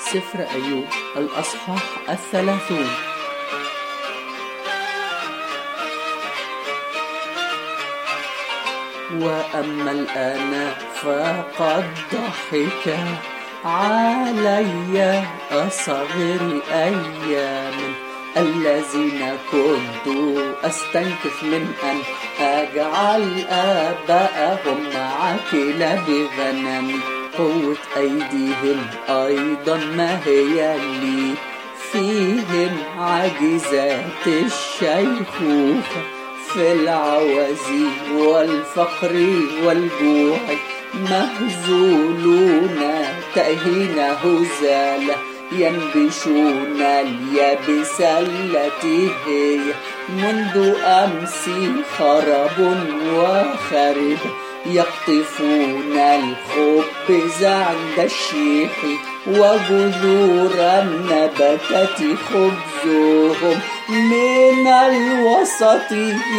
سفر أيوب الأصحاح 30. وأما الآن فقد ضحك علي أصغر أيام الذين كنت أستنكف من أن أجعل آباءهم مع كلاب غنم. قوة أيديهم أيضا ما هي لي، فيهم عجزات الشيخوخة، في العوز والفقر والجوع مهزولون تأهين هزالة، ينبشون اليابس التي هي منذ أمس خرب وخرب، يقطفون الخبز عند الشيح وجذور النبتة خبزهم، من الوسط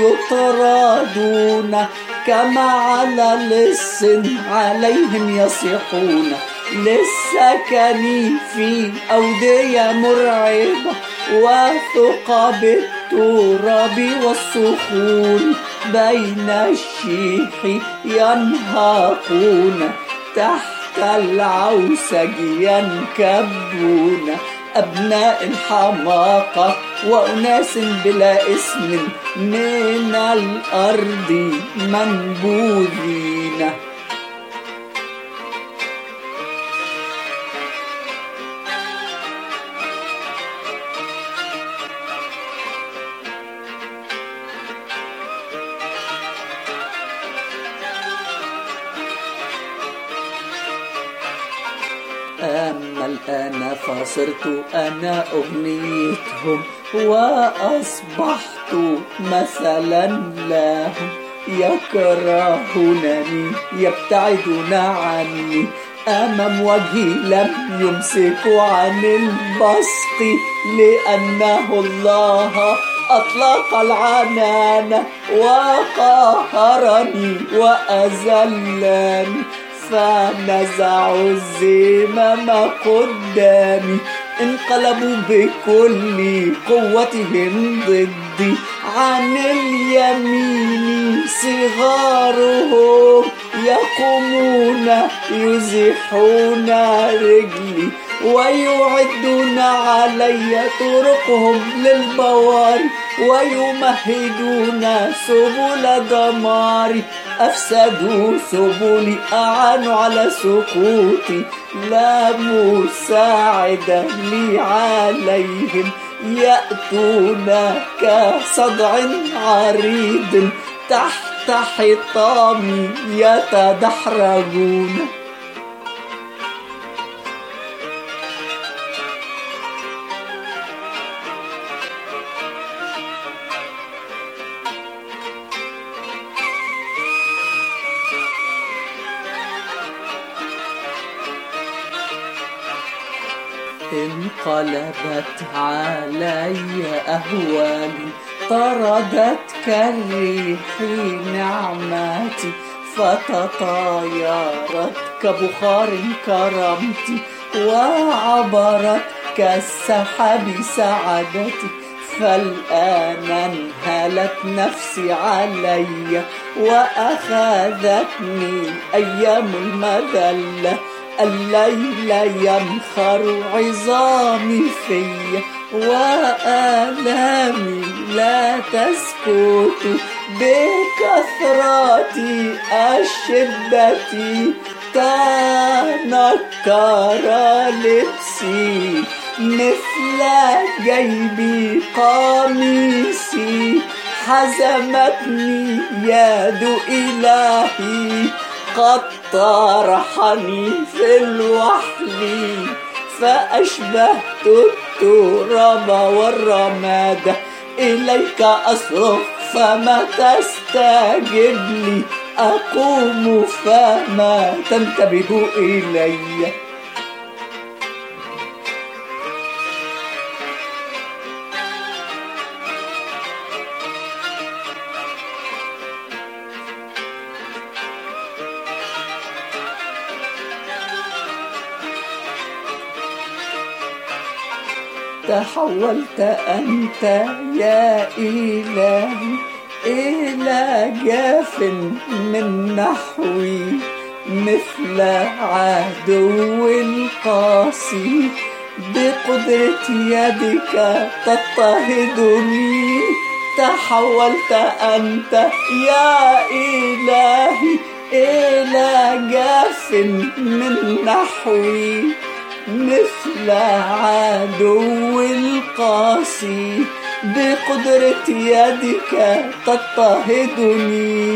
يطردون كما على لص عليهم يصيحون، للسكن في أودية مرعبة وثقب التراب والصخور، بين الشيح ينهقون تحت العوسج ينكبون، أبناء الحماقة وأناس بلا اسم من الأرض منبوذين. أما الآن فصرت أنا أغنيتهم وأصبحت مثلا لهم، يكرهونني يبتعدون عني، أمام وجهي لم يمسكوا عن البصق، لأنه الله أطلق العنان وقهرني وأذلني، فنزعوا الزمام قدامي، انقلبوا بكل قوتهم ضدي، عن اليمين صغارهم يقومون يزحون رجلي، ويعدون علي طرقهم للبوار، ويمهدون سبل دماري، أفسدوا سبلي أعانوا على سقوطي، لا مساعد لي عليهم، يأتون كصدع عريض تحت حطامي يتدحرجون. انقلبت علي أهوالي، طردت كالريح نعماتي، فتطايرت كبخار كرمتي، وعبرت كالسحاب سعادتي، فالآن انهالت نفسي علي، وأخذتني أيام المذلة، الليل ينخر عظامي في، وآلامي لا تسكت بكثرة الشدة، تنكر لبسي مثل جيب قميصي، حزمتني يد إلهي، قد طرحني في الوحل، فأشبهت التراب والرماد، إليك أصرخ فما تستجب لي، أقوم فما تنتبه إلي. تحولت أنت يا إلهي إلى جاف من نحوي، مثل عدو القاسي، بقدرة يدك تضطهدني. تحولت أنت يا إلهي إلى جاف من نحوي، مثل عدو القاسي، بقدرة يدك تضطهدني.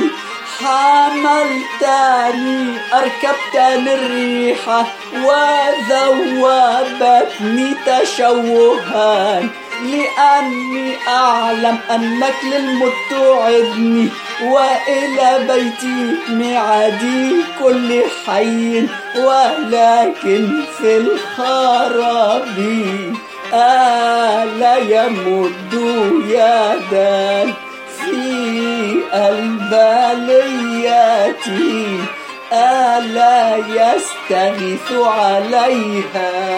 حملتني أركبتني الريح وذوبتني تشوها، لأني أعلم أنك للموت توعدني، وإلى بيتي معادي كل حي، ولكن في الخراب ألا يمد يدا في البلية، ألا يستغيث عليها.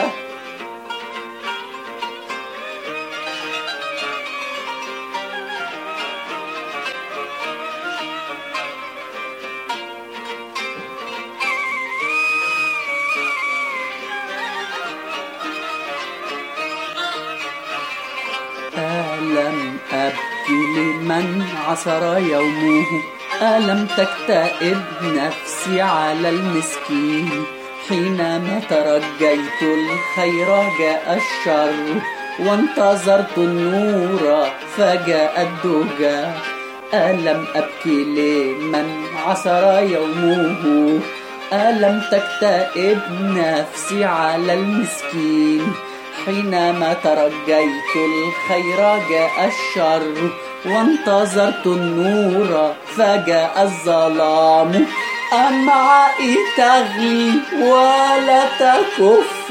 ألم أبكي لمن عثر يومه، ألم تكتئب نفسي على المسكين، حينما ترجيت الخير جاء الشر، وانتظرت النور فجاء الدجى. ألم أبكي لمن عثر يومه، ألم تكتئب نفسي على المسكين، حينما ترجيت الخير جاء الشر، وانتظرت النور فجاء الظلام. أمعائي تغلي ولا تكف،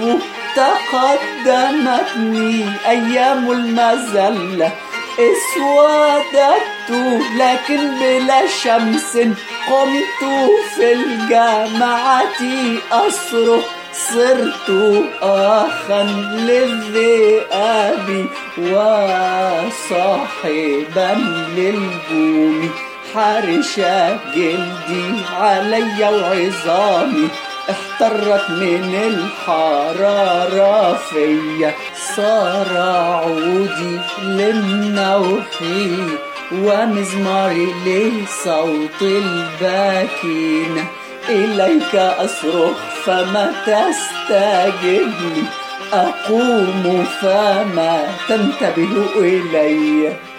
تقدمتني أيام المذلة، اسودت لكن بلا شمس، قمت في الجامعة أصرخ، صرت أخا للذئاب وصاحبا للبوم، حرش جلدي علي وعظامي، احترت من الحرارة فيا، صار عودي للنوح ومزماري لصوت الباكين. إليك أصرخ فما تستجبني، أقوم فما تنتبه إلي.